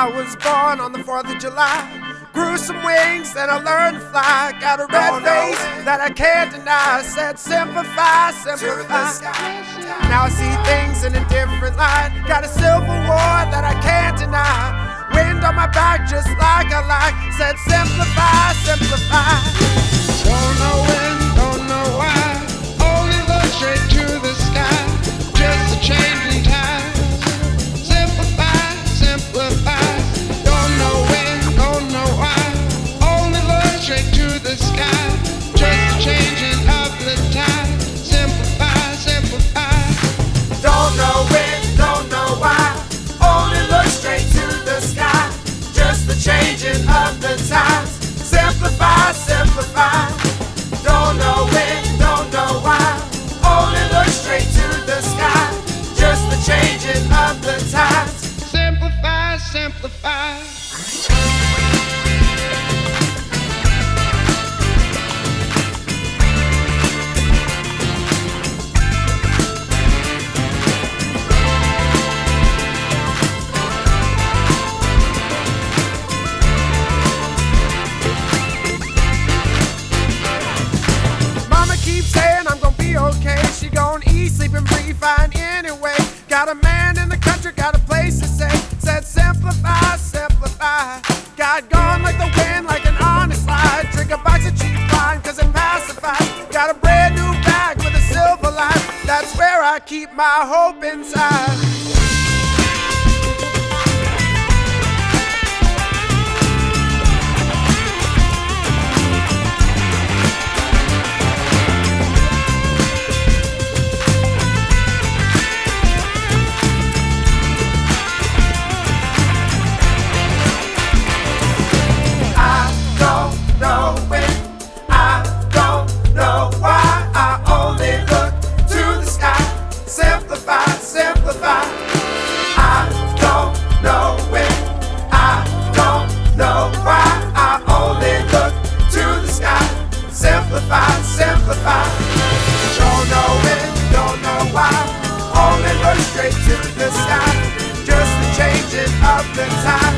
I was born on the 4th of July. Grew some wings and I learned to fly. Got a red face that I can't deny. I said simplify, simplify. Now I see things in a different light. Got a civil war that I can't deny. Wind on my back just like I like. Said simplify, simplify. Don't know when, don't know why. Only look straight to the sky. Just a changing tides. Simplify, simplify. Don't know when, don't know why. Only look straight to the sky. Just a changing of the tides. Simplify, simplify. Don't know when, don't know why. Only look straight to the sky. Just the changing of the times. Simplify, simplify. Don't know when, don't know why. Only look straight to the sky. Just the changing of the times. Simplify, simplify. Okay, she gon' eat, sleep, and breathe fine anyway. Got a man in the country, got a place to stay. Said simplify, simplify. Got gone like the wind, like an honest slide. Drink a box of cheap wine, cause it pacifies. Got a brand new bag with a silver line. That's where I keep my hope inside. Simplify. I don't know when, I don't know why. I only look to the sky. Simplify, simplify. Don't know when, don't know why. Only look straight to the sky. Just the changing of the time.